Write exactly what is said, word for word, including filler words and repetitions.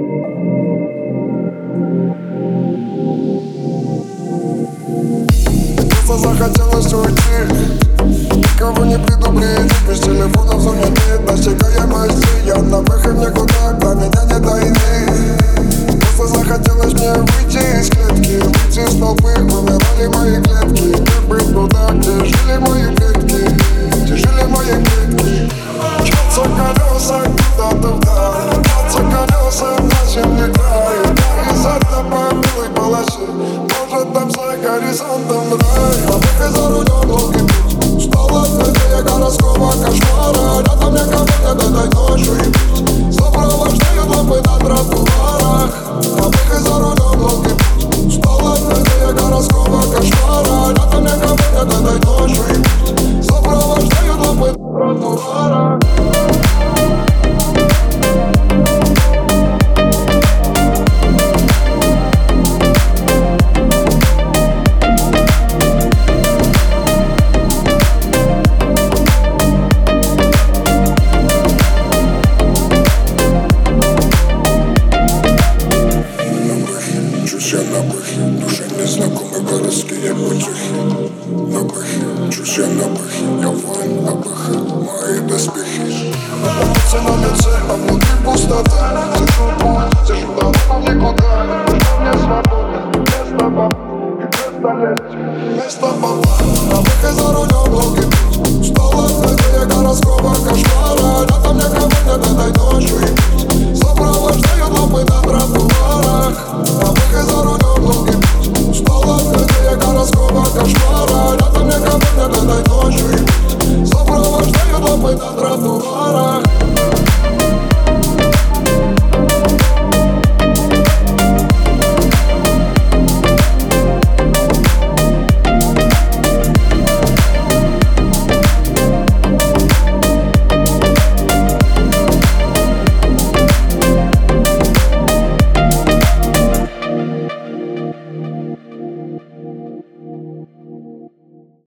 Просто захотелось уйти, никого не предупредить. Без телефона в зоне нет досягаемости. Я на выход никуда, до меня не дойти. Просто захотелось мне выйти из клетки, выйти из толпы, вымирали мои клетки. Не быть туда, где жили мои клетки, где жили мои клетки. Мчатся колеса куда-то вдаль, мчатся колеса на земле край. Я из-за по белой полосе, может там за горизонтом рай. А мы за рулем долгий путь, устала впереди городского кошмара. Рядом никого нет этой ночью и путь, сопровождают лампы на тротуарах. А мы за рулем долгий путь, устала впереди городского кошмара. Рядом никого нет этой ночью и путь, сопровождают лампы на тротуарах. Я на бэхе, душе незнакомые городские утехи. На бэхе, чусь я на бэхе, я воин на бэхе, мои доспехи.